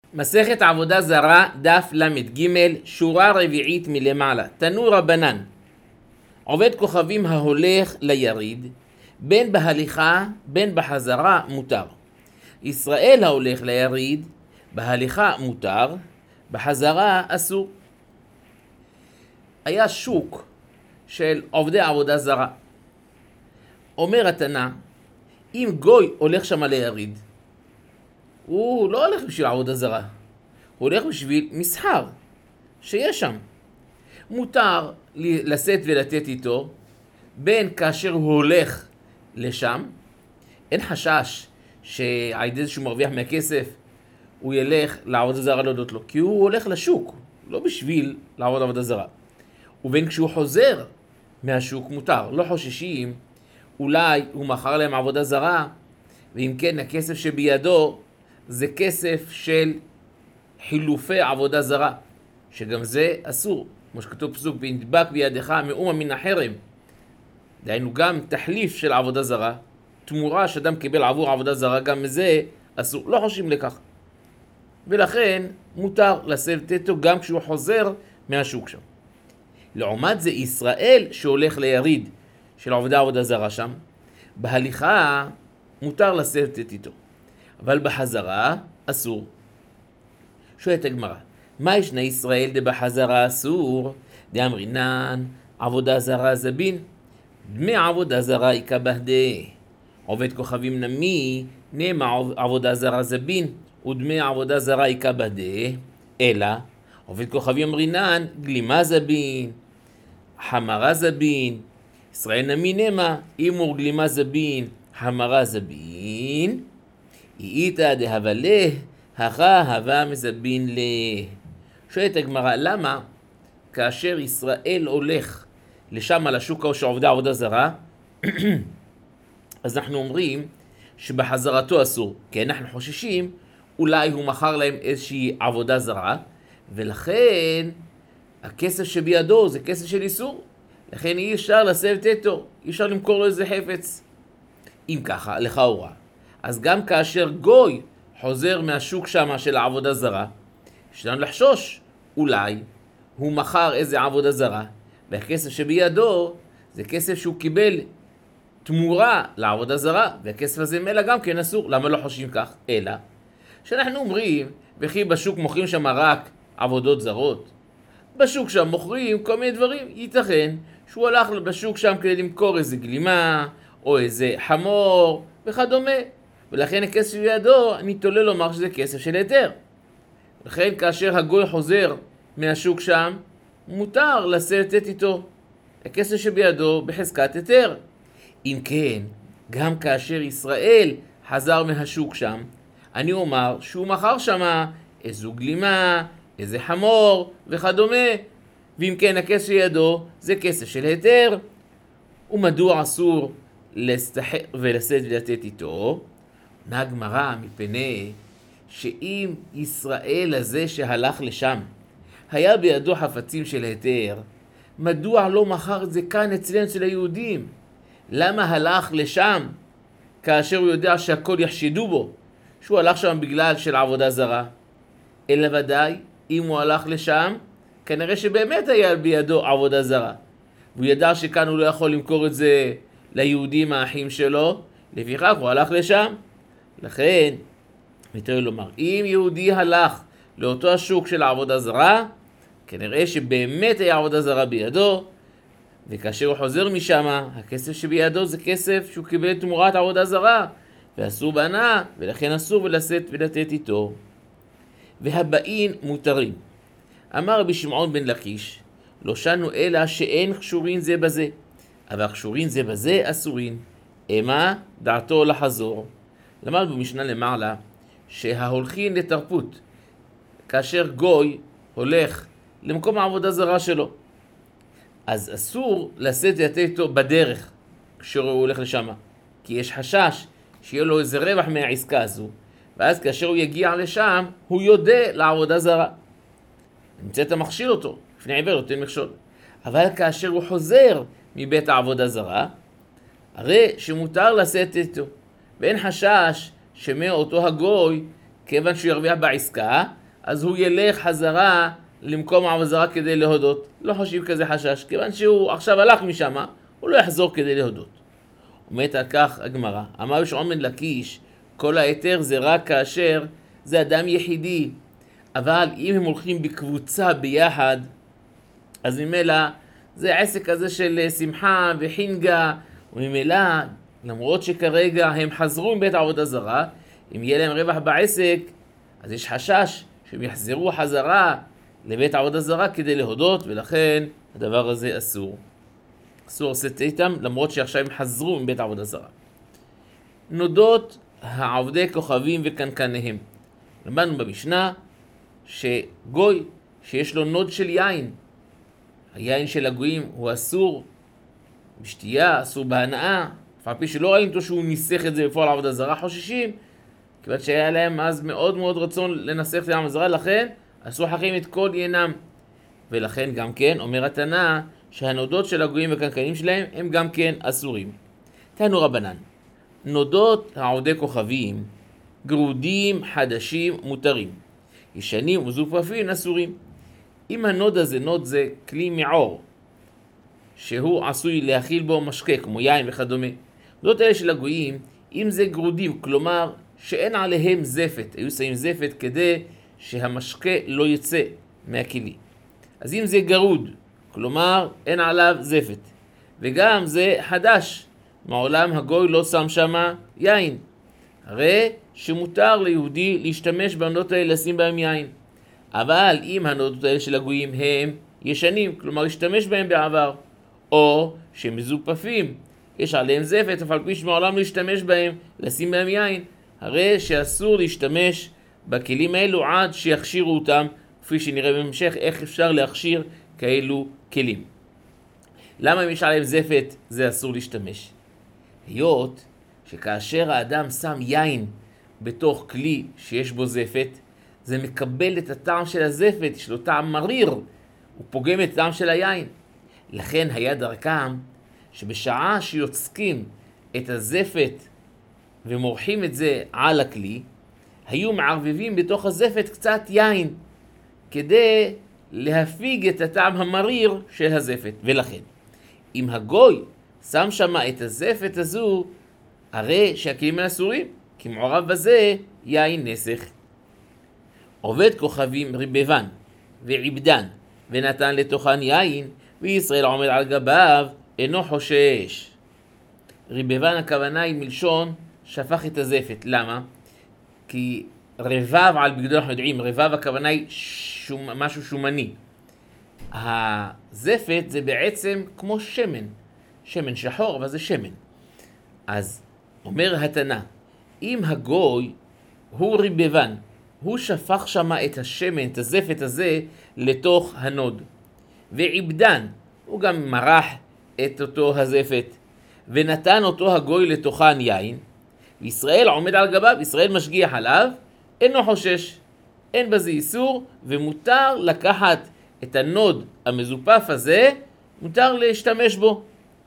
מסכת עבודה זרה, דף למד ג', שורה רביעית מלמעלה. תנו רבנן, עובד כוכבים ההולך ליריד, בין בהליכה בין בחזרה מותר. ישראל ההולך ליריד, בהליכה מותר, בחזרה אסור. היה שוק של עובדי עבודה זרה. אומר התנא, אם גוי הולך שם ליריד, הוא לא הולך בשביל עבודה זרה, הוא הולך בשביל מסחר שיש שם. מותר לשאת ולתת איתו, בין כאשר הוא הולך לשם, אין חשש שעל ידי זה שהוא מרוויח מהכסף, הוא ילך לעבודה זרה להודות לו, כי הוא הולך לשוק, לא בשביל לעבוד עבודה זרה. ובין כשהוא חוזר מהשוק מותר, לא חוששים, אולי הוא מכר להם עבודה זרה, ואם כן הכסף שבידו זה כסף של חילופי עבודה זרה, שגם זה אסור, כמו שכתוב פסוק, ונדבק בידך מאומה מן החרם. דהיינו גם תחליף של עבודה זרה, תמורה שאדם קיבל עבור עבודה זרה, גם זה אסור, לא חושבים לכך. ולכן מותר לשאת איתו גם כשהוא חוזר מהשוק שם. לעומת זה ישראל שהולך ליריד של עבודה זרה שם, בהליכה מותר לשאת איתו, אבל בחזרה אסור. שואלת הגמרא, מה ישנה ישראל דבחזרה אסור? דאמרינן עבודה זרה זבין, דמי עבודה זרה יקבע דה. עובד כוכבים נמי, נאמר עבודה זרה זבין, ודמי עבודה זרה יקבע דה. אלא עובד כוכבים אמרינן גלימה זבין, חמרה זבין. ישראל נמי נאמר אימור גלימה זבין, חמרה זבין, איתה דהבלה, הווה מזבין לה. שואלת הגמרא, למה כאשר ישראל הולך לשם על השוק של עובדי עבודה זרה, אז אנחנו אומרים שבחזרתו אסור, כי אנחנו חוששים אולי הוא מכר להם איזושהי עבודה זרה, ולכן הכסף שבידו זה כסף של איסור, לכן אי אפשר לשאת איתו, אי אפשר למכור לו איזה חפץ. אם ככה, לכאורה, אז גם כאשר גוי חוזר מהשוק שם של העבודה זרה, יש לנו לחשוש, אולי הוא מכר איזה עבודה זרה, והכסף שבידו זה כסף שהוא קיבל תמורה לעבודה זרה, והכסף הזה מלא גם כן אסור. למה לא חושבים כך? אלא שאנחנו אומרים, וכי בשוק מוכרים שם רק עבודות זרות, בשוק שם מוכרים כל מיני דברים, ייתכן שהוא הלך בשוק שם כדי למכור איזה גלימה, או איזה חמור וכדומה, ולכן הכסף בידו, אני תולה לומר שזה כסף של היתר. לכן כאשר הגוי חוזר מהשוק שם, מותר לשאת איתו הכסף שבידו בחזקת היתר. אם כן, גם כאשר ישראל חזר מהשוק שם, אני אומר שהוא מכר שם איזו גלימה, איזה חמור וכדומה, ואם כן הכסף בידו זה כסף של היתר. ומדוע אסור להסתחק ולשאת ולתת איתו? עונה הגמרא, מפני שאם ישראל הזה שהלך לשם היה בידו חפצים של היתר, מדוע לא מכר את זה כאן אצלנו אצל היהודים? למה הלך לשם כאשר הוא יודע שהכל יחשדו בו שהוא הלך שם בגלל של עבודה זרה? אלא ודאי אם הוא הלך לשם כנראה שבאמת היה בידו עבודה זרה, והוא ידע שכאן הוא לא יכול למכור את זה ליהודים האחים שלו, לפיכך הוא הלך לשם. לכן מתחיל לומר, אם יהודי הלך לאותו השוק של העבודה זרה, כנראה שבאמת היה עבודה זרה בידו, וכאשר הוא חוזר משם, הכסף שבידו זה כסף שהוא קיבל תמורת עבודה זרה, ואסור בהנאה, ולכן אסור לשאת ולתת איתו. והבאים מותרים. אמר רבי שמעון בן לקיש, לא שנו אלא שאין קשורין זה בזה, אבל קשורין זה בזה אסורין, אמה דעתו לחזור. למד במשנה למעלה שההולכין לתרפות, כאשר גוי הולך למקום העבודה זרה שלו, אז אסור לשאת ולתת איתו בדרך כשהוא הולך לשם, כי יש חשש שיהיה לו איזה רווח מהעסקה הזו, ואז כאשר הוא יגיע לשם הוא יודע לעבודה זרה, נמצא את המכשיל אותו, לפני עיוור נותן מכשול. אבל כאשר הוא חוזר מבית העבודה זרה, הרי שמותר לשאת איתו, ואין חשש שמאותו הגוי, כיוון שהוא ירוויח בעסקה, אז הוא ילך חזרה למקום העבודה זרה כדי להודות. לא חושב כזה חשש, כיוון שהוא עכשיו הלך משם, הוא לא יחזור כדי להודות. אומרת על כך הגמרא, אמר שעומד לקיש, כל היתר זה רק כאשר זה אדם יחידי, אבל אם הם הולכים בקבוצה ביחד, אז ממילא זה עסק כזה של שמחה וחינגה, וממילא למרות שכרגע הם חזרו מבית העבודה זרה, אם יהיה להם רווח בעסק, אז יש חשש שהם יחזרו חזרה לבית העבודה זרה כדי להודות, ולכן הדבר הזה אסור. אסור לשאת איתם, למרות שעכשיו הם חזרו מבית העבודה זרה. נודות העובדי כוכבים וקנקניהם. למדנו במשנה שגוי שיש לו נוד של יין, היין של הגויים הוא אסור בשתייה, אסור בהנאה, אף על פי שלא ראינו אותו שהוא ניסח את זה בפועל העבודה זרה, חוששים, כיוון שהיה להם אז מאוד מאוד רצון לנסח את העבודה זרה, לכן עשו חכים את כל ינם. ולכן גם כן אומר התנא שהנודות של הגויים והקנקנים שלהם הם גם כן אסורים. תנו רבנן, נודות העובדי כוכבים, גרודים חדשים מותרים, ישנים ומזופפים אסורים. אם הנוד הזה, נוד זה כלי מעור, שהוא עשוי להכיל בו משקה כמו יין וכדומה. נודות האלה של הגויים, אם זה גרודים, כלומר שאין עליהם זפת, היו שמים זפת כדי שהמשקה לא יצא מהכלי. אז אם זה גרוד, כלומר אין עליו זפת, וגם זה חדש, מעולם הגוי לא שם שם יין, הרי שמותר ליהודי להשתמש בנודות האלה לשים בהם יין. אבל אם הנודות האלה של הגויים הם ישנים, כלומר להשתמש בהם בעבר, או שמזופפים, יש עליהם זפת, אבל פי שמעולם להשתמש בהם, לשים בהם יין, הרי שאסור להשתמש בכלים האלו עד שיכשירו אותם, כפי שנראה בהמשך איך אפשר להכשיר כאלו כלים. למה אם יש עליהם זפת זה אסור להשתמש? היות שכאשר האדם שם יין בתוך כלי שיש בו זפת, זה מקבל את הטעם של הזפת, יש לו טעם מריר, הוא פוגם את הטעם של היין. לכן היה דרכם שבשעה שיוצקים את הזפת ומורחים את זה על הכלי, היו מערבבים בתוך הזפת קצת יין, כדי להפיג את הטעם המריר של הזפת. ולכן, אם הגוי שם שם את הזפת הזו, הרי שהכלים אסורים, כי מעורב בזה יין נסך. עובד כוכבים ריבבן ועבדן ונתן לתוכן יין, וישראל עומד על גביו אינו חושש. ריבבן הכוונה היא מלשון שפך את הזפת. למה? כי רבב על בגדו אנחנו יודעים, רבב הכוונה היא משהו שומני. הזפת זה בעצם כמו שמן, שמן שחור, אבל זה שמן. אז אומר התנא, אם הגוי הוא ריבבן, הוא שפך שמה את השמן, את הזפת הזה, לתוך הנוד. ועבדן, הוא גם מרח את אותו הזפת, ונתן אותו הגוי לתוכן יין, וישראל עומד על גביו, ישראל משגיח עליו, אינו חושש, אין בזה איסור, ומותר לקחת את הנוד המזופף הזה, מותר להשתמש בו.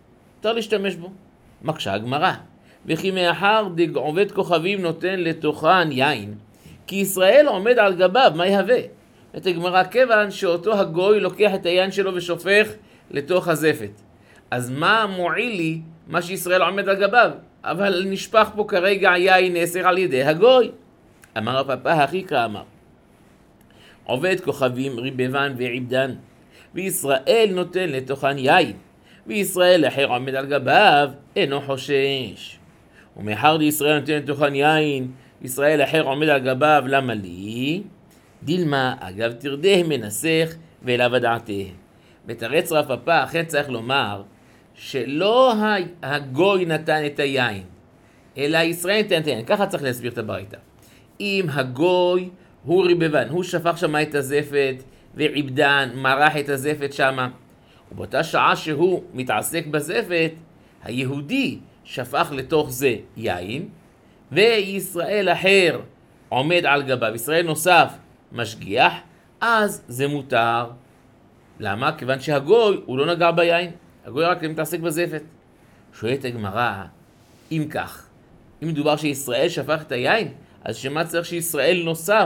מקשה הגמרא, וכי מאחר עובד כוכבים נותן לתוכן יין, כי ישראל עומד על גביו, מה יהווה? את הגמרא, כיוון שאותו הגוי לוקח את היין שלו ושופך לתוך הזפת. אז מה מועיל לי מה שישראל עומד על גביו? אבל נשפך פה כרגע יין נסר על ידי הגוי. אמר הפאפא הכי כאמר, עובד כוכבים ריבבן ועבדן, וישראל נותן לתוכן יין, וישראל אחר עומד על גביו, אינו חושש. ומאחר לישראל נותן לתוכן יין, ישראל אחר עומד על גביו, למה לי? דילמה, אגב תרדה מנסח ואליו הדעתה. בתרץ רב פאפא, אכן צריך לומר, שלא הגוי נתן את היין, אלא ישראל נתן את היין. ככה צריך להסביר את הברייתא. אם הגוי הוא ריבבן, הוא שפך שמה את הזפת, ועבדן מרח את הזפת שמה, ובאותה שעה שהוא מתעסק בזפת, היהודי שפך לתוך זה יין, וישראל אחר עומד על גביו, ישראל נוסף משגיח, אז זה מותר. למה? כיוון שהגוי הוא לא נגע ביין, הגוי רק מתעסק בזפת. שואלת הגמרא, אם כך, אם מדובר שישראל שפך את היין, אז שמה צריך שישראל נוסף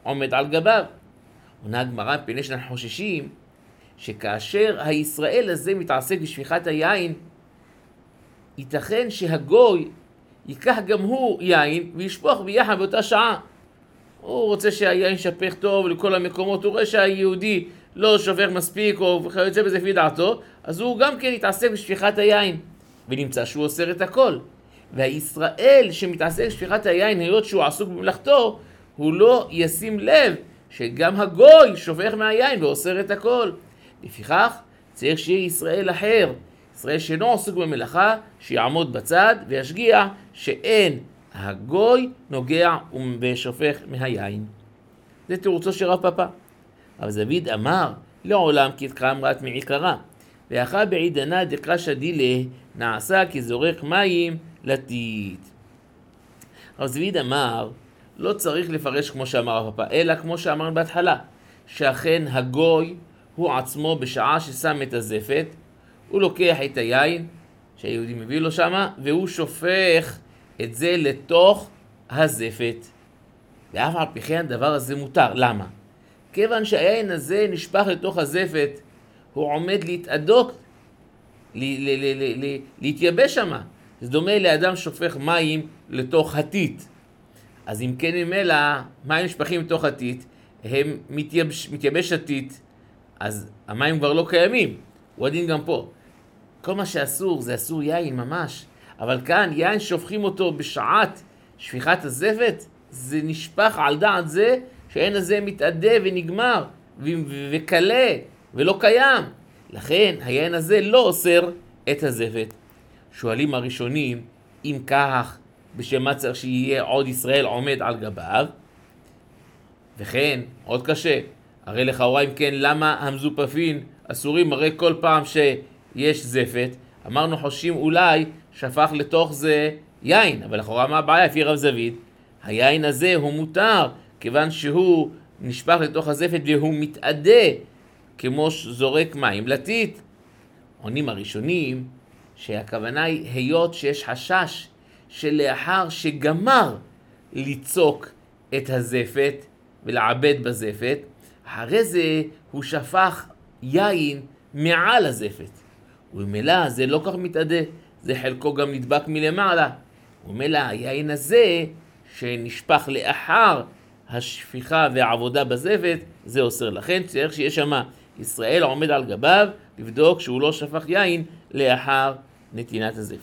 עומד על גביו. עונה הגמרא, מפני שאנחנו חוששים שכאשר הישראל הזה מתעסק בשפיכת היין, ייתכן שהגוי ייקח גם הוא יין וישפוך ביחד באותה שעה. הוא רוצה שהיין ישפך טוב לכל המקומות, הוא רואה שהיהודי לא שופך מספיק או יוצא בזה לפי דעתו, אז הוא גם כן יתעסק בשפיכת היין, ונמצא שהוא אוסר את הכל. והישראל שמתעסק בשפיכת היין, היות שהוא עסוק במלאכתו, הוא לא ישים לב שגם הגוי שופך מהיין ואוסר את הכל. לפיכך צריך שיהיה ישראל אחר, ישראל שאינו עסוק במלאכה, שיעמוד בצד וישגיח שאין הגוי נוגע ושופך מהיין. זה תירוצו של רב פאפא. רב זביד אמר, לעולם כתקרא אמרת מעיקרה, ואחר בעידנא דקרא שדילה נעשה כזורק מים לטיט. רב זביד אמר, לא צריך לפרש כמו שאמר רב פאפא, אלא כמו שאמרנו בהתחלה, שאכן הגוי הוא עצמו בשעה ששם את הזפת, הוא לוקח את היין שהיהודי מביא לו שמה, והוא שופך את זה לתוך הזפת. ואף על פי כן הדבר הזה מותר. למה? כיוון שהיין הזה נשפך לתוך הזפת, הוא עומד להתאדוק, להתייבש שמה. זה דומה לאדם שופך מים לתוך הטיט. אז אם כן ממילא, מים נשפכים לתוך הטיט, הם מתייבש הטיט, אז המים כבר לא קיימים. הוא הדין גם פה. כל מה שאסור זה אסור יין ממש. אבל כאן יין שופכים אותו בשעת שפיכת הזפת, זה נשפך על דעת זה שהיין הזה מתאדה ונגמר וקלה ולא קיים. לכן היין הזה לא אוסר את הזפת. שואלים הראשונים, אם כך, בשם מה צריך שיהיה עוד ישראל עומד על גביו? וכן, עוד קשה, הרי לכאורה אם כן, למה המזופפין אסורים? הרי כל פעם שיש זפת, אמרנו חושבים אולי שפך לתוך זה יין, אבל לכאורה מה הבעיה? לפי רב זביד, היין הזה הוא מותר, כיוון שהוא נשפך לתוך הזפת והוא מתאדה, כמו זורק מים לטיט. עונים הראשונים שהכוונה היא היות שיש חשש שלאחר שגמר ליצוק את הזפת ולעבד בזפת, אחרי זה הוא שפך יין מעל הזפת. וממילא זה לא כך מתאדה, זה חלקו גם נדבק מלמעלה. וממילא היין הזה שנשפך לאחר השפיכה והעבודה בזפת, זה אוסר. לכן צריך שיש שם ישראל עומד על גביו, לבדוק שהוא לא שפך יין לאחר נתינת הזפת.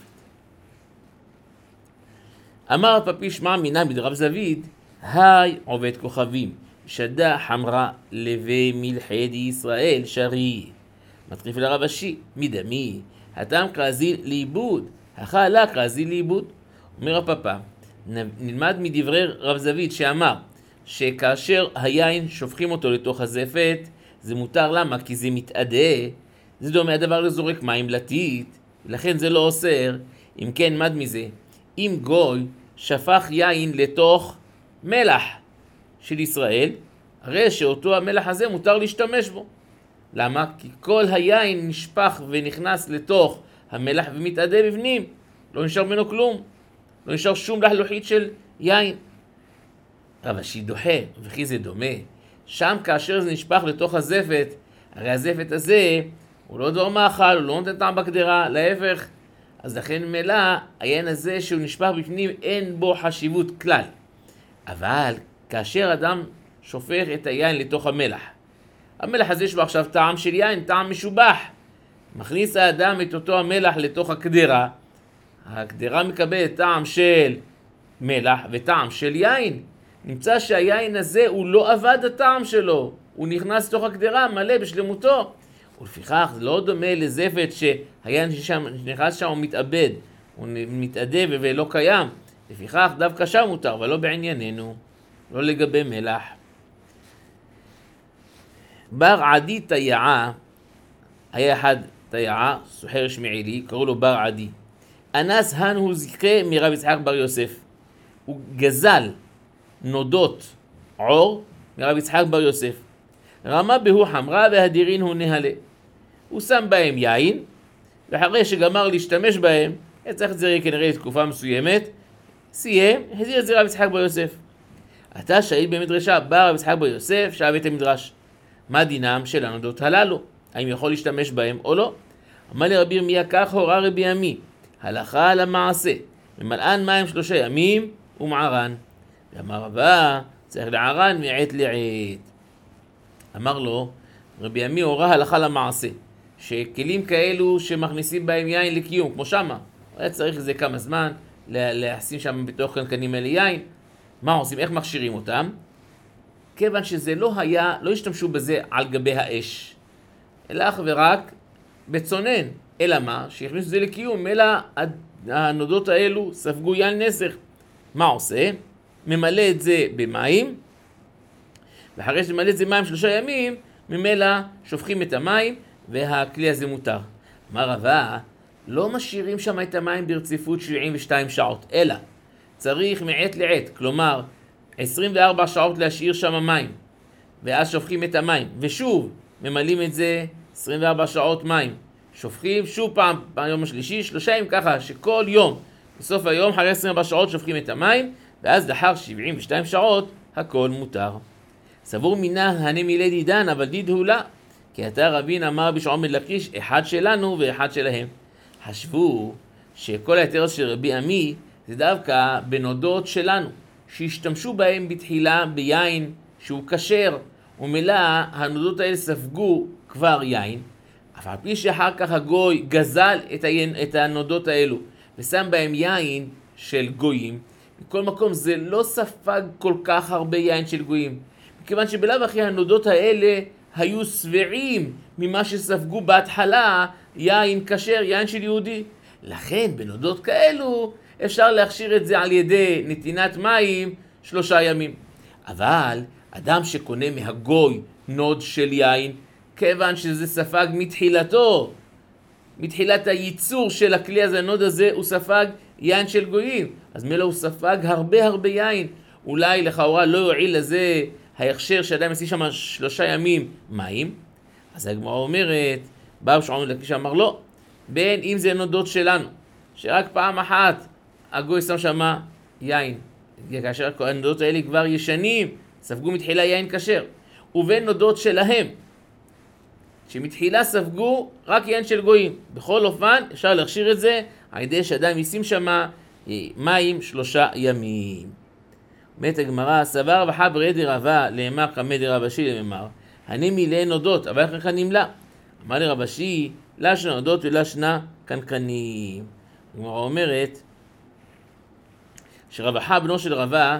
אמר פפי שמע מינה בדרב זביד, היי עובד כוכבים, שדה חמרה לבי מלחד ישראל שרי. מתחיף לרב אשי, מדמי, הטעם קרזיל לאיבוד, החלה קרזיל לאיבוד. אומר הפפא, נלמד מדברי רב זביד שאמר, שכאשר היין שופכים אותו לתוך הזפת, זה מותר. למה? כי זה מתאדה, זה דומה הדבר לזורק מים לטיט, לכן זה לא אוסר. אם כן, מד מזה, אם גוי שפך יין לתוך מלח של ישראל, הרי שאותו המלח הזה מותר להשתמש בו. למה? כי כל היין נשפך ונכנס לתוך המלח ומתאדה בפנים, לא נשאר ממנו כלום, לא נשאר שום לחלוחית של יין. רב אשי דוחה, וכי זה דומה, שם כאשר זה נשפך לתוך הזפת, הרי הזפת הזה הוא לא דור מאכל, הוא לא נותן טעם בקדרה, להפך. אז לכן מלא, היין הזה שהוא נשפך בפנים אין בו חשיבות כלל. אבל כאשר אדם שופך את היין לתוך המלח, המלח הזה יש בו עכשיו טעם של יין, טעם משובח. מכניס האדם את אותו המלח לתוך הקדרה, הקדרה מקבלת טעם של מלח וטעם של יין. נמצא שהיין הזה הוא לא עבד הטעם שלו, הוא נכנס לתוך הקדרה מלא בשלמותו. ולפיכך זה לא דומה לזפת שהיין שנכנס שם הוא מתאבד, הוא מתאדה ולא קיים. לפיכך דווקא שם מותר, אבל לא בענייננו, לא לגבי מלח. בר עדי תיעה, היה אחד תיעה, סוחר שמעילי, קראו לו בר עדי. אנס הן הוא זיכה מרב יצחק בר יוסף. הוא גזל נודות עור מרב יצחק בר יוסף. רמה בהו חמרה והדירין הוא נהלה. הוא שם בהם יין, ואחרי שגמר להשתמש בהם, צריך את זה כנראה לתקופה מסוימת, סיים, הזיר את זה רב יצחק בר יוסף. אתה שהיד במדרשה, בא רבי יצחק בר יוסף, שעה בית המדרש. מה דינם של הנודות הללו? האם יכול להשתמש בהם או לא? אמר לרבי ירמיה, כך הורה רבי עמי, הלכה על המעשה, ממלאן מים 3 ימים ומערן. ואמר רבה, צריך לערן מעת לעת. אמר לו, רבי עמי הורה הלכה למעשה, שכלים כאלו שמכניסים בהם יין לקיום, כמו שמה, היה צריך איזה כמה זמן להשים שם בתוך קנקנים האלה יין. מה עושים? איך מכשירים אותם? כיוון שזה לא היה, לא השתמשו בזה על גבי האש, אלא אך ורק בצונן. אלא מה? שהכניסו את זה לקיום, אלא הנודות האלו ספגו יין נסך. מה עושה? ממלא את זה במים, ואחרי שממלא את זה מים 3 ימים, ממילא שופכים את המים, והכלי הזה מותר. אמר רבה, לא משאירים שם את המים ברציפות 72 שעות, אלא צריך מעת לעת, כלומר 24 שעות להשאיר שם מים, ואז שופכים את המים, ושוב ממלאים את זה 24 שעות מים, שופכים שוב פעם ביום השלישי, 3 ימים, ככה שכל יום, בסוף היום, אחרי 24 שעות שופכים את המים, ואז לאחר 72 שעות הכל מותר. סבור מינה הנה מילי דידן, אבל דיד הוא לה, כי אתה רבין אמר בשעון בן לקיש, אחד שלנו ואחד שלהם. חשבו שכל היתר של רבי עמי זה דווקא בנודות שלנו, שהשתמשו בהם בתחילה ביין שהוא כשר, ומילא הנודות האלה ספגו כבר יין, אבל על פי שאחר כך הגוי גזל את הנודות האלו ושם בהם יין של גויים, בכל מקום זה לא ספג כל כך הרבה יין של גויים, מכיוון שבלב אחרי הנודות האלה היו שבעים ממה שספגו בהתחלה יין כשר, יין של יהודי. לכן בנודות כאלו אפשר להכשיר את זה על ידי נתינת מים 3 ימים. אבל אדם שקונה מהגוי נוד של יין, כיוון שזה ספג מתחילתו, מתחילת הייצור של הכלי הזה, הנוד הזה, הוא ספג יין של גויים, אז מילא הוא ספג הרבה יין. אולי לכאורה לא יועיל לזה ההכשר שאדם ישים שם 3 ימים מים. אז הגמרא אומרת, בא בשעון לקיש אמר לא, בין אם זה נודות שלנו, שרק פעם אחת הגוי שם שם יין, כאשר הנודות האלה כבר ישנים, ספגו מתחילה יין כשר, ובין נודות שלהם, שמתחילה ספגו רק יין של גויים. בכל אופן אפשר להכשיר את זה על ידי שאדם ישים שם מים 3 ימים. אומרת הגמרא, סבר וחבר דרבה לאמר קמא דרבשי למאמר, הנה מילי נודות, אבל איך נמלא? אמר לרבשי, לשנה נודות ולשנה קנקנים. הגמרא אומרת שרבחה בנו של רבה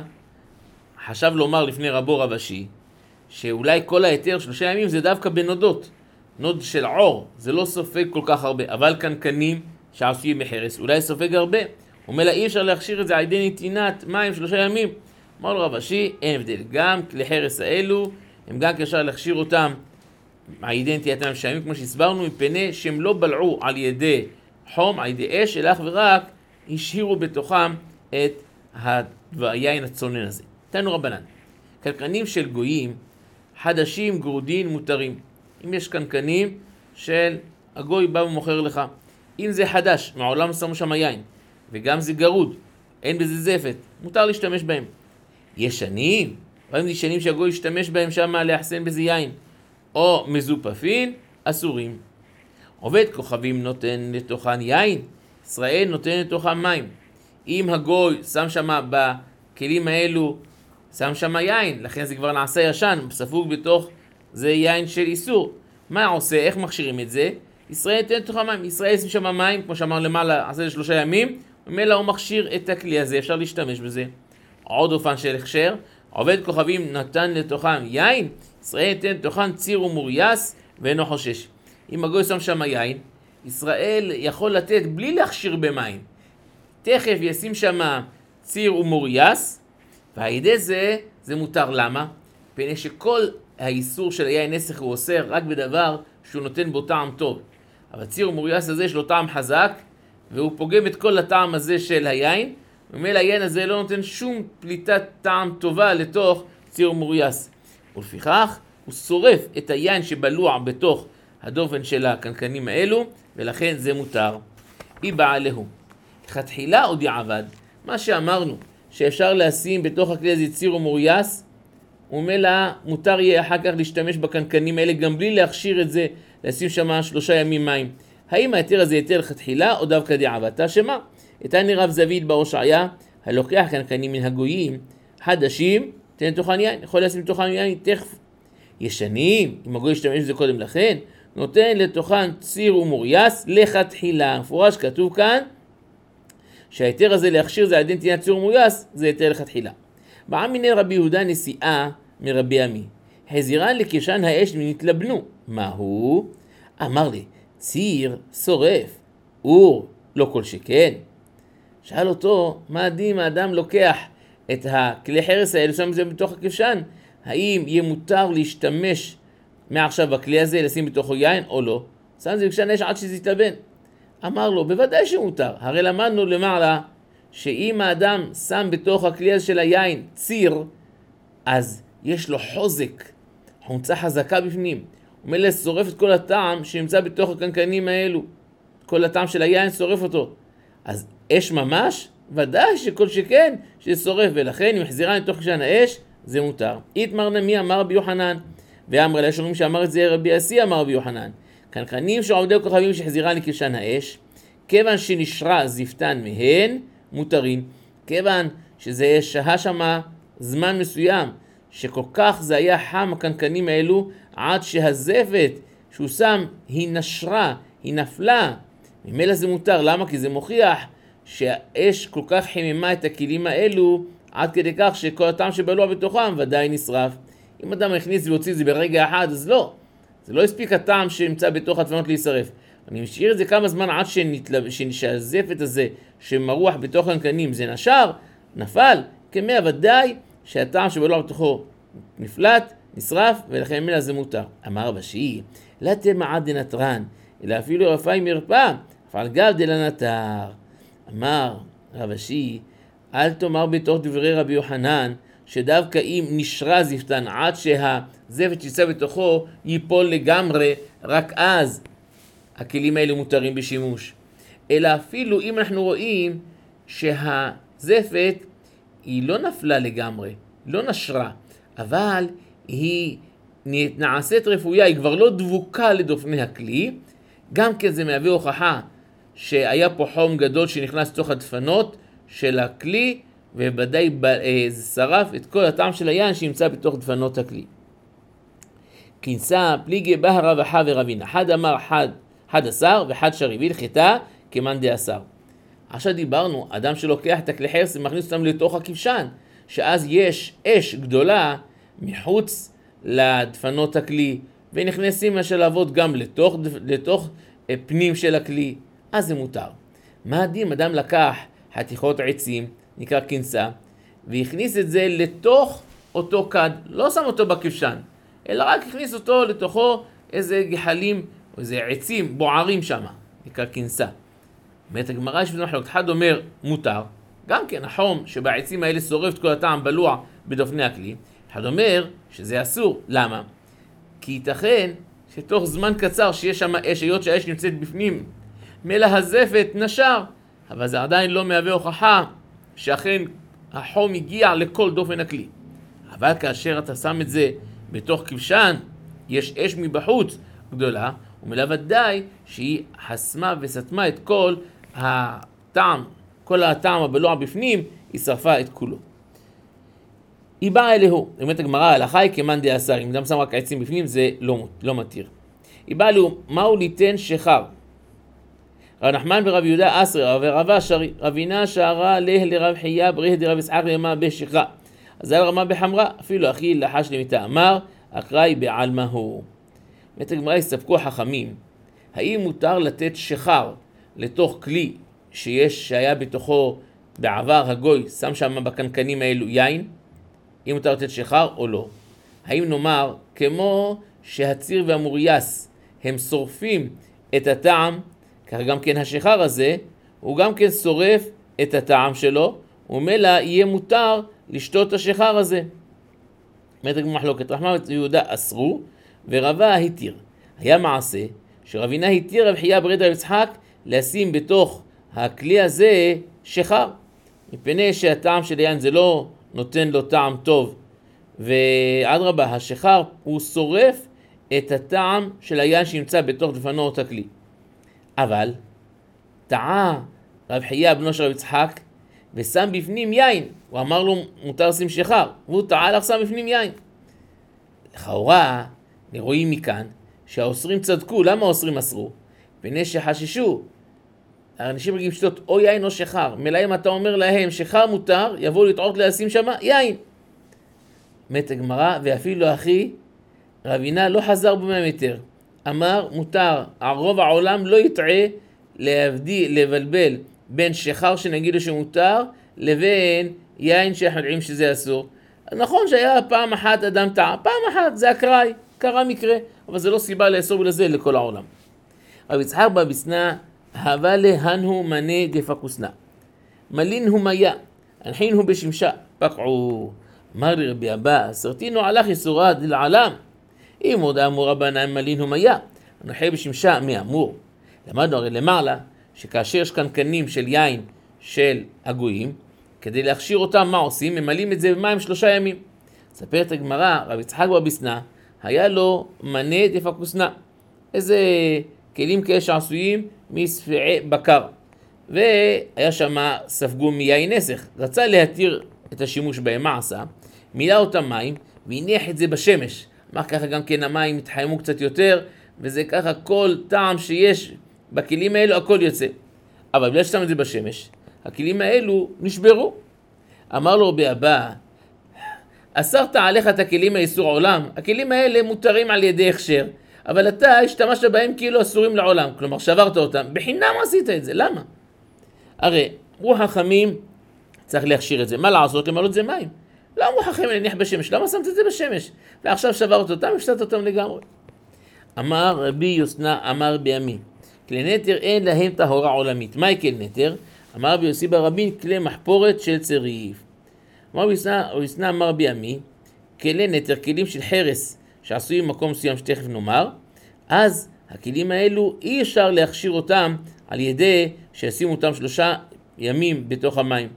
חשב לומר לפני רבו רבשי, שאולי כל היתר 3 ימים זה דווקא בנודות, נוד של עור, זה לא סופג כל כך הרבה, אבל קנקנים שעשויים מחרס, אולי סופג הרבה. אומר לה, אי אפשר להכשיר את זה על ידי נתינת מים 3 ימים. אמר לו רבשי, אין הבדל, גם כלי חרס האלו, הם גם אפשר להכשיר אותם על ידי נטילת מים 3 ימים, כמו שהסברנו, מפני שהם לא בלעו על ידי חום, על ידי אש, אלא אך ורק השאירו בתוכם את היין הצונן הזה. תנו רבנן, קנקנים של גויים, חדשים, גרודין, מותרים. אם יש קנקנים של הגוי בא ומוכר לך, אם זה חדש, מעולם שמו שם יין, וגם זה גרוד, אין בזה זפת, מותר להשתמש בהם. ישנים, רואים ישנים שהגוי ישתמש בהם שם להחסן בזה יין, או מזופפין, אסורים. עובד כוכבים נותן לתוכן יין, ישראל נותן לתוכן מים. אם הגוי שם שם בכלים האלו, שם שם יין, לכן זה כבר נעשה ישן, ספוג בתוך זה יין של איסור. מה עושה? איך מכשירים את זה? ישראל נותן לתוכן מים, ישראל ישים שם מים, כמו שאמר למעלה, עשה 3 ימים, ומילא הוא מכשיר את הכלי הזה, אפשר להשתמש בזה. עוד אופן של הכשר, עובד כוכבים נתן לתוכן יין, ישראל נותן לתוכן ציר ומורייס ואינו חושש. אם הגוי שם שם יין, ישראל יכול לתת בלי להכשיר במים. תכף ישים שם ציר ומורייס, והידי זה מותר. למה? פני שכל האיסור של היין נסך הוא עושה רק בדבר שהוא נותן בו טעם טוב. אבל ציר ומורייס הזה יש לו טעם חזק, והוא פוגם את כל הטעם הזה של היין, ומילא היין הזה לא נותן שום פליטת טעם טובה לתוך ציר ומורייס. ולפיכך הוא שורף את היין שבלוע בתוך הדופן של הקנקנים האלו, ולכן זה מותר. אי בעלהו. תחילה עוד יעבד, מה שאמרנו, שאפשר לשים בתוך הכלי הזה ציר או מורייס, וממילא מותר יהיה אחר כך להשתמש בקנקנים האלה גם בלי להכשיר את זה, לשים שם 3 ימים מים. האם ההיתר הזה היתר לכתחילה או דווקא דעבתא שמא? איתני רב זביד בר הושעיה, הלוקח קנקנים מן הגויים חדשים, תן לתוכן יין, יכול לשים לתוכן יין תכף. ישנים, אם הגוי ישתמש בזה קודם לכן, נותן לתוכן ציר ומורייס לכתחילה. מפורש כתוב כאן שההיתר הזה להכשיר זה על ידי נתינת ציר ומורייס, זה היתר לכתחילה. בעמיני רבי יהודה נשיאה מרבי עמי, חזירן לקשן האש ונתלבנו. מהו? אמר לי, ציר שורף, אור לא כל שכן. שאל אותו, מה הדין האדם לוקח את הכלי חרס האלה, שם את זה בתוך הכבשן? האם יהיה מותר להשתמש מעכשיו בכלי הזה, לשים בתוכו יין או לא? שם זה בכשן האש עד שזה יתלבן. אמר לו, בוודאי שמותר. הרי למדנו למעלה שאם האדם שם בתוך הכלי הזה של היין ציר, אז יש לו חוזק, חומצה חזקה בפנים. ומילא שורף את כל הטעם שנמצא בתוך הקנקנים האלו. כל הטעם של היין שורף אותו. אז אש ממש? ודאי שכל שכן ששורף, ולכן אם החזירה לתוך כשן האש, זה מותר. איתמר נמי אמר רבי יוחנן, ואמר לה שאומרים שאמר את זה רבי עשי אמר רבי יוחנן, קנקנים שעובדי כוכבים שחזירה לכשן האש, כיוון שנשרה זפתן מהן, מותרים. כיוון שזה שהה שמה זמן מסוים, שכל כך זה היה חם הקנקנים האלו, עד שהזפת שהוא שם היא נשרה, היא נפלה. ממילא זה מותר. למה? כי זה מוכיח שהאש כל כך חיממה את הכלים האלו, עד כדי כך שכל הטעם שבלוע בתוכם ודאי נשרף. אם אדם הכניס והוציא את זה ברגע אחד, אז לא. זה לא הספיק הטעם שנמצא בתוך הדפנות להישרף. אני משאיר את זה כמה זמן עד שהזפת הזה שמרוח בתוך הקנקנים זה נשר, נפל, כמאה ודאי שהטעם שבלוע בתוכו נפלט, נשרף, ולכן ממילא זה מותר. אמר בשי, לא תמעד דנטרן, אלא אפילו רפאי מרפא, אף על גב דלנטר. אמר רב אשי, אל תאמר בתוך דברי רבי יוחנן, שדווקא אם נשרה זפתן עד שהזפת שיצא בתוכו ייפול לגמרי, רק אז הכלים האלה מותרים בשימוש. אלא אפילו אם אנחנו רואים שהזפת היא לא נפלה לגמרי, לא נשרה, אבל היא נעשית רפויה, היא כבר לא דבוקה לדופני הכלי, גם כן זה מהווה הוכחה שהיה פה חום גדול שנכנס לתוך הדפנות של הכלי, ובוודאי זה שרף את כל הטעם של היין שנמצא בתוך דפנות הכלי. כינסה פליגי בהרה וחא ורבינה, אחד אמר 11 וחד שריבי לחטא כמאן דעשר. עכשיו דיברנו, אדם שלוקח את הכלי חרס ומכניס אותם לתוך הכבשן, שאז יש אש גדולה מחוץ לדפנות הכלי, ונכנסים השלבות גם לתוך פנים של הכלי, אז זה מותר. מה הדין? אדם לקח חתיכות עצים, נקרא כינסה, והכניס את זה לתוך אותו כד, לא שם אותו בכבשן, אלא רק הכניס אותו לתוכו איזה גחלים, או איזה עצים בוערים שם, נקרא כינסה. באמת הגמרא יש בזה מחלוקת, אחד אומר מותר, גם כן החום שבעצים האלה שורף את כל הטעם בלוע בדופני הכלי, אחד אומר שזה אסור. למה? כי ייתכן שתוך זמן קצר שיש שם אש, היות שהאש נמצאת בפנים, מלא הזפת נשר, אבל זה עדיין לא מהווה הוכחה שאכן החום הגיע לכל דופן הכלי. אבל כאשר אתה שם את זה בתוך כבשן, יש אש מבחוץ גדולה, ומלא ודאי שהיא חסמה וסתמה את כל הטעם, כל הטעם הבלוע בפנים, היא שרפה את כולו. היא באה אלוהו, באמת הגמרא ההלכה היא כמאן דעשר, אם אדם שם רק עצים בפנים זה לא מתיר. היא באה אלוהו, מהו ליתן שחר? רב נחמן ורב יהודה אסרי ורבה שרי, רבינה שערה לה לרב חייה בריך דרב יצחק למה בשכרה. אז זה רמה בחמרה, אפילו אחי לחש למיתה אמר, אקראי בעלמא הוא. באמת הגמרא הסתפקו החכמים, האם מותר לתת שחר לתוך כלי שהיה בתוכו בעבר הגוי, שם שם בקנקנים האלו יין? אם מותר לתת שחר או לא? האם נאמר, כמו שהציר והמורייס הם שורפים את הטעם, כך גם כן השחר הזה, הוא גם כן שורף את הטעם שלו, וממילא יהיה מותר לשתות את השחר הזה. באמת הגמרא מחלוקת, רחמן ויהודה אסרו, ורבה התיר. היה מעשה שרבינה התיר רב חייה ברי דרב יצחק לשים בתוך הכלי הזה שחר. מפני שהטעם של היין זה לא נותן לו טעם טוב, ואדרבה, השחר הוא שורף את הטעם של היין שנמצא בתוך דפנות הכלי. אבל טעה רב חייא בנו של רב יצחק ושם בפנים יין. הוא אמר לו מותר לשים שחר, והוא טעה לך שם בפנים יין. לכאורה רואים מכאן שהאוסרים צדקו. למה האוסרים אסרו? מפני שחששו. האנשים רגילים לשתות או יין או שחר. מלא אם אתה אומר להם שחר מותר, יבואו לטעות לשים שם יין. מת הגמרא, ואפילו אחי רבינה לא חזר בו מהמתר. אמר מותר, רוב העולם לא יטעה לבלבל בין שחר שנגיד לו שמותר לבין יין שאנחנו יודעים שזה אסור. נכון שהיה פעם אחת אדם טעה, פעם אחת זה אקראי, קרה מקרה, אבל זה לא סיבה לאסור בלזה לכל העולם. רב יצחק בר בסנא הווה להנו מנה דפקוסנא מלין הוא מיה הנחין הוא בשמשה פקעו. אמר לי רבי אבא סרטינו עלך יסורה דלעלם אם עוד אמור רבנן מלין הוא מיה הנחי בשמשה מאמור. למדנו הרי למעלה שכאשר יש קנקנים של יין של הגויים, כדי להכשיר אותם מה עושים? ממלאים את זה במים 3 ימים. ספרת הגמרא, רב יצחק בר בסנא היה לו מנה דפקוסנא, איזה כלים כאלה שעשויים מספעי בקר, והיה שם ספגו מיין נסך. רצה להתיר את השימוש בהם, מה עשה? מילא אותם מים והניח את זה בשמש. אמר ככה גם כן המים התחיימו קצת יותר, וזה ככה כל טעם שיש בכלים האלו הכל יוצא. אבל בגלל ששם את זה בשמש, הכלים האלו נשברו. אמר לו רבי אבא, אסרת עליך את הכלים האיסור עולם, הכלים האלה מותרים על ידי הכשר, אבל אתה השתמשת בהם כאילו אסורים לעולם, כלומר שברת אותם, בחינם עשית את זה, למה? הרי רוח החמים צריך להכשיר את זה, מה לעשות? למלא את זה מים. לא רוח החמים להניח בשמש, למה שמת את זה בשמש? ועכשיו שברת אותם, הפסדת אותם לגמרי. אמר רבי יוסנה, אמר בימי, כלי נטר אין להם טהרה עולמית. מהי כלי נטר? אמר רבי יוסי בר רבין, כלי מחפורת של צריף. אמר רבי יוסנה, אמר בימי, כלי נטר, כלים של חרס שעשויים במקום מסוים שתכף נאמר, אז הכלים האלו אי אפשר להכשיר אותם על ידי שישימו אותם 3 ימים בתוך המים.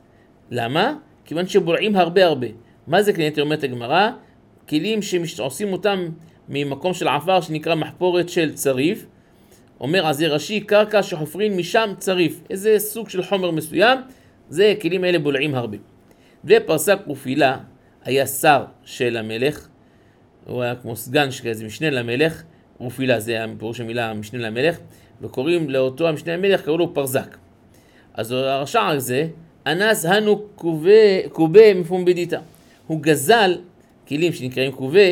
למה? כיוון שבולעים הרבה. מה זה כלי נטר? אומרת הגמרא, כלים שעושים אותם ממקום של עפר שנקרא מחפורת של צריף. אומר עזי רש"י, קרקע שחופרים משם צריף, איזה סוג של חומר מסוים, זה כלים האלה בולעים הרבה. ופרסה כרופילה היה שר של המלך, הוא היה כמו סגן שכזה, משנה למלך. כרופילה זה פירוש המילה משנה למלך, וקוראים לאותו המשנה למלך, קראו לו פרזק. אז הרשע הזה, אנס הנו קובה מפומבדיתא, הוא גזל כלים שנקראים קובה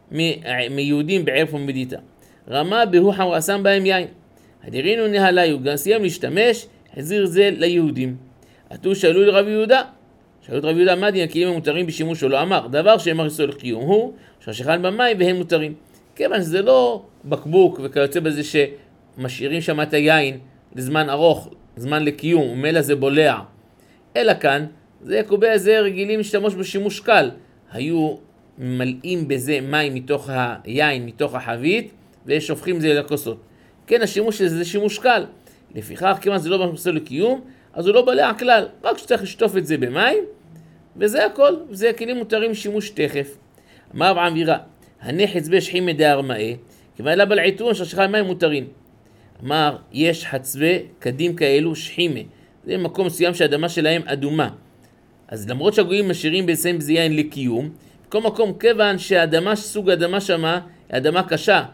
מיהודים בערב פומבדיתא, רמה בהוא חמרה, שם בהם יין, הדירינו נהליו, גם סיים להשתמש, החזיר זה ליהודים. עתו שאלו לרב יהודה, שאלו את רב יהודה, מה דין הכלים המותרים בשימוש שלו? אמר, דבר שאמר יסוד לקיום הוא שהשכן במים והם מותרים. כיוון שזה לא בקבוק וכיוצא בזה שמשאירים שם את היין לזמן ארוך, זמן לקיום, ומילא זה בולע, אלא כאן זה קובה הזה רגילים להשתמש בשימוש קל, היו מלאים בזה מים מתוך היין, מתוך החבית, ושופכים זה לכוסות. כן, השימוש הזה זה שימוש קל, לפיכך כיוון זה לא משהו לקיום, אז הוא לא בולע כלל, רק שצריך לשטוף את זה במים, וזה הכל, זה כלים מותרים שימוש תכף. אמר אברהם וירא, הנחץ בשחימה דהרמאה, כיוון לה בלעיתון שהשכחה מים מותרים. אמר, יש חצבי קדים כאלו שחימה, זה מקום מסוים שהאדמה שלהם אדומה. אז למרות שהגויים משאירים בעצם בזה יין לקיום, בכל מקום כיוון שהאדמה, סוג האדמה שמה, היא אדמה קשה,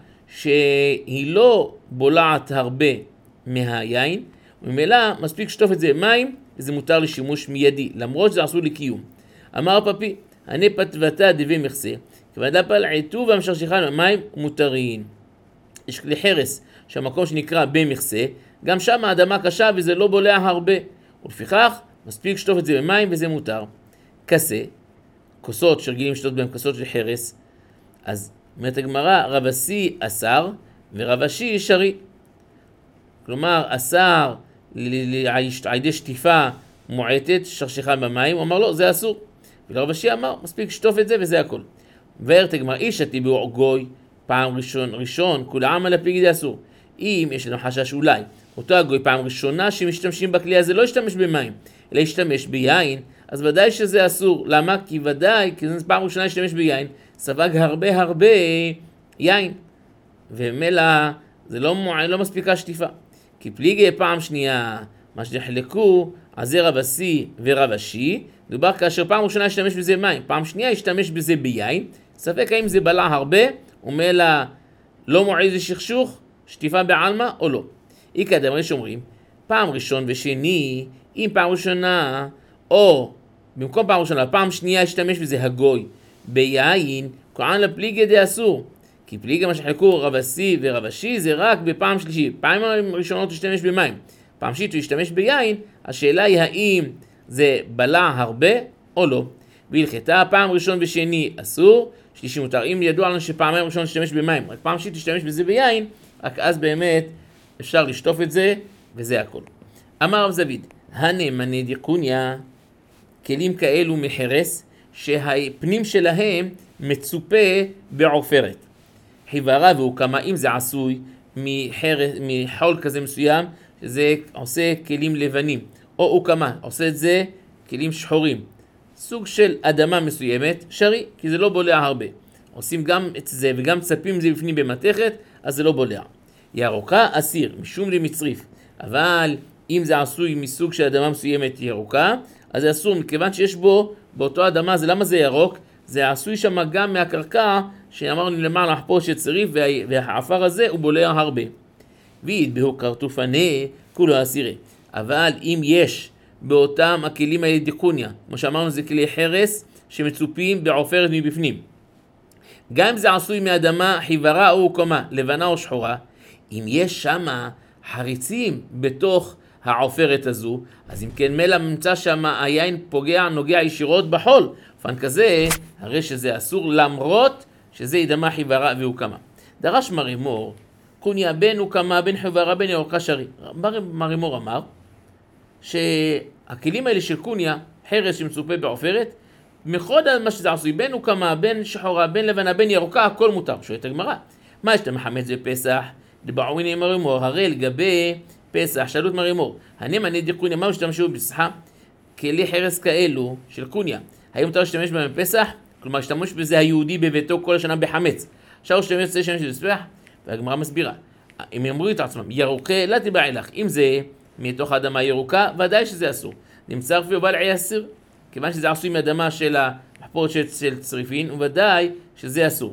שהיא לא בולעת הרבה מהיין, וממילא מספיק שטוף את זה מים, וזה מותר לשימוש מיידי, למרות שזה אסור לקיום. אמר פפי, הנה פתבתה דבי מכסה, כיוון דפל עיתו והמשכשכן במים מותרים. יש כלי חרס, שהמקום שנקרא במכסה, גם שם האדמה קשה וזה לא בולע הרבה, ולפיכך מספיק שטוף את זה במים וזה מותר. כסה, כוסות שרגילים לשתות בהם, כוסות של חרס, אז אומרת הגמרא, רב אסי אסר ורב אשי שרי. כלומר, אסר על ידי שטיפה מועטת, שכשכן במים, הוא אמר לו, זה אסור. ולרב אשי אמר, מספיק שטוף את זה וזה הכל. וארת הגמרא, איש עתי גוי, פעם ראשון, כול העם על הפיגידי אסור. אם יש לנו חשש אולי, אותו הגוי פעם ראשונה שמשתמשים בכלי הזה לא ישתמש במים, להשתמש ביין, אז ודאי שזה אסור. למה? כי ודאי, כי זה פעם ראשונה להשתמש ביין, ספג הרבה יין, ומילא זה לא מספיקה שטיפה. כי פליגי פעם שנייה, מה שנחלקו, אז זה רב השיא ורב השיעי, דובר כאשר פעם ראשונה להשתמש בזה מים, פעם שנייה להשתמש בזה ביין, ספק האם זה בלע הרבה, ומילא לא מועיל לשכשוך, שטיפה בעלמא או לא. איקא דאמרי שאומרים, פעם ראשון ושני, אם פעם ראשונה, או במקום פעם ראשונה, פעם שנייה להשתמש בזה הגוי ביין, קוראים לפליגי די אסור. כי פליגי מה שחלקו רב השיא ורב השיעי זה רק בפעם שלישית. פעמים ראשונות להשתמש במים, פעם שלישית להשתמש ביין, השאלה היא האם זה בלע הרבה או לא. והלכתה פעם ראשון ושני אסור, שלישי מותר. אם ידוע לנו שפעמיים ראשון להשתמש במים, רק פעם שלישית להשתמש בזה ביין, רק אז באמת אפשר לשטוף את זה, וזה הכל. אמר רב זביד, הנאמני דיקוניה, כלים כאלו מחרס, שהפנים שלהם מצופה בעופרת. חיוורה והוקמה, אם זה עשוי מחול כזה מסוים, שזה עושה כלים לבנים, או הוקמה, עושה את זה כלים שחורים. סוג של אדמה מסוימת, שרי, כי זה לא בולע הרבה. עושים גם את זה וגם צפים את זה בפנים במתכת, אז זה לא בולע. ירוקה אסיר, משום למצריף. אבל אם זה עשוי מסוג של אדמה מסוימת ירוקה, אז זה אסור, מכיוון שיש בו, באותו אדמה, זה למה זה ירוק? זה עשוי שם גם מהקרקע, שאמרנו למעלה לחפור שצריף, והעפר הזה הוא בולע הרבה. וידבהו קרטופנה, כולו אסירי. אבל אם יש באותם הכלים האלה דיקוניה, כמו שאמרנו זה כלי חרס שמצופים בעופרת מבפנים. גם אם זה עשוי מאדמה חיוורה או הוקמה, לבנה או שחורה, אם יש שם חריצים בתוך העופרת הזו, אז אם כן מלא נמצא שם היין נוגע ישירות בחול, פן כזה, הרי שזה אסור למרות שזה אדמה חיוורה והוקמה. דרש מרימור, קוניה בין הוקמה, בין חיוורה, בין ירוקה שרי. מרימור אמר, שהכלים האלה של קוניה, חרס שמצופה בעופרת, מחוד על מה שזה עשוי, בין הוקמה, בין שחורה, בין לבנה, בין ירוקה, הכל מותר. שואלת הגמרא, מה יש מחמץ בפסח? דבעוני מרימור, הרי לגבי פסח, שאלו את מרימור, הנאמני דיקוניה, מה השתמשו בפסחה? כלי חרס כאלו של קוניה, האם מותר להשתמש בהם בפסח? כלומר, השתמש בזה היהודי בביתו כל השנה בחמץ. אפשר להשתמש בפסח? והגמרא מסבירה, אם יאמרו את עצמם, ירוקה, לא תיבעי לך. אם זה מתוך האדמה ירוקה, ודאי שזה אסור. נמצא רפי ובלעי אסיר, כיוון שזה עשוי מאדמה של המחפורת של צריפין, וודאי שזה אסור.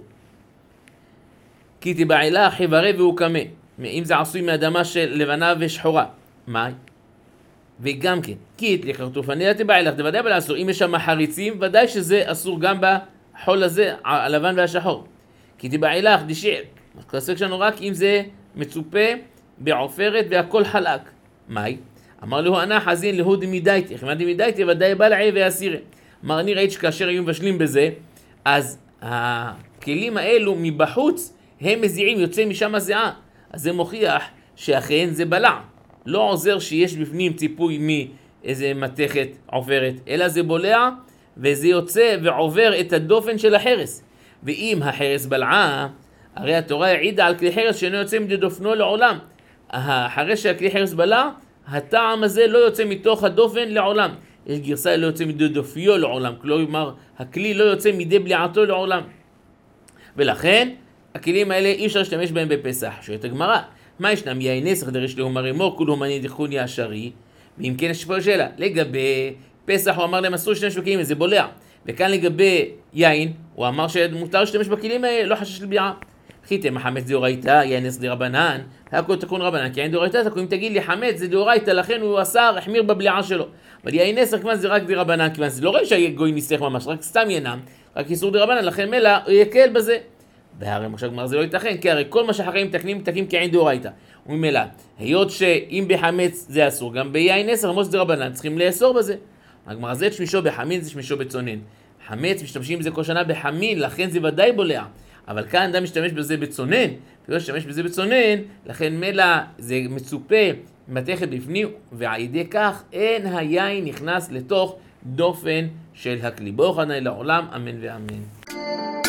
כי תיבעי לך חיוורה והוקמה. אם זה עשוי מאדמה של לבנה ושחורה. מה? וגם כן, כי את לקרטופנה תיבעי לך, ודאי אבל אסור. אם יש שם חריצים, ודאי שזה אסור גם בחול הזה, הלבן והשחור. כי תיבעי לך דשיר. הספק שלנו רק אם זה מצופה בעופרת והכל חלק. מהי? אמר לו, אני חזין להוד מידייתי. איך אמרתי מידייתי, ודאי בלעי ואסירי. אמר, אני ראיתי שכאשר היו מבשלים בזה, אז הכלים האלו מבחוץ, הם מזיעים, יוצא משם הזיעה. אז זה מוכיח שאכן זה בלע. לא עוזר שיש בפנים ציפוי מאיזה מתכת עופרת, אלא זה בולע, וזה יוצא ועובר את הדופן של החרס. ואם החרס בלעה, הרי התורה העידה על כלי חרס שאינו יוצא מדי דופנו לעולם. אחרי שהכלי חרס בלע, הטעם הזה לא יוצא מתוך הדופן לעולם. יש גרסה לא יוצא מדי דופיו לעולם, כלומר הכלי לא יוצא מדי בליעתו לעולם. ולכן הכלים האלה אי אפשר להשתמש בהם בפסח. שואלת הגמרא, מה ישנם יין נסך דרש לו מרימור כולו מני דחוני השרי? ואם כן יש פה שאלה, לגבי פסח הוא אמר להם אסור להשתמש בכלים, זה בולע. וכאן לגבי יין, הוא אמר שמותר להשתמש בכלים האלה, לא חשש לבליעה. חיתם החמץ דאורייתא, יין נסך דרבנן, הכל תקון רבנן, כי יין דאורייתא, אם תגיד לי חמץ זה דאורייתא, לכן הוא אסר, החמיר בבליעה שלו. אבל יין נסך כמובן זה רק דרבנן, כמובן זה לא רואה שהגוי ניסח ממש, רק סתם ינם, רק איסור דרבנן, לכן מלא הוא יקל בזה. והרי עכשיו גמר זה לא ייתכן, כי הרי כל מה שאחרים מתקנים כעין דאורייתא. וממילא, היות שאם בחמץ זה אסור, גם ביין נסך, למרות שזה רבנן, צריכים לאסור בזה. הגמר זה שמישו בחמין, זה שמישו בצונן. חמץ משתמשים בזה כל שנה בחמין, לכן זה ודאי בולע. אבל כאן אדם משתמש בזה בצונן, ולא משתמש בזה בצונן, לכן מלא זה מצופה מתכת בפנים, ועל ידי כך אין היין נכנס לתוך דופן של הכלי. ברוך ה' לעולם, אמן ואמן.